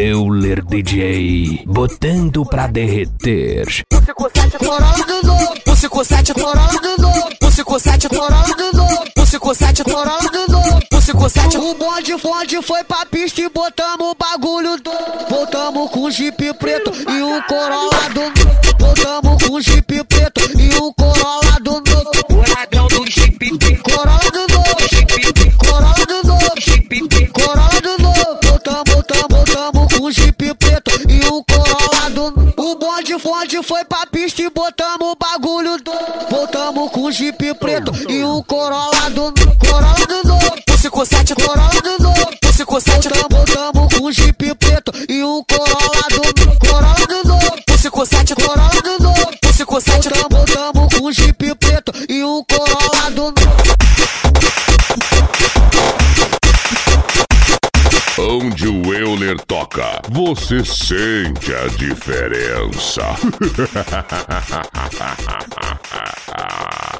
Euler DJ, botando pra derreter. Corolla de novo, você com 7 Corolla de novo, você com 7 Corolla de novo, você com 7 Corolla de novo, você com 7. O bonde foi pra pista e botamos o bagulho do. Voltamos com Jeep preto e um Corolla do novo. Voltamos com Jeep preto e um Corolla do novo. O ladrão do Jeep, Corolla do novo, Corolla do novo, Corolla do novo. Voltamos com Jeep preto e um Corolla do novo. O bonde foi pra pista e botamos o bagulho do. Voltamos com Jeep preto e um Corolla do novo. Corolla do novo, você com 7 Corolla do novo, você com 7. Voltamos com Jeep preto e um Corolla do novo. Corolla do novo, você com 7 Corolla do novo, você com 7. Voltamos com Jeep preto e um Corolla do novo. Onde o Euler toca, você sente a diferença.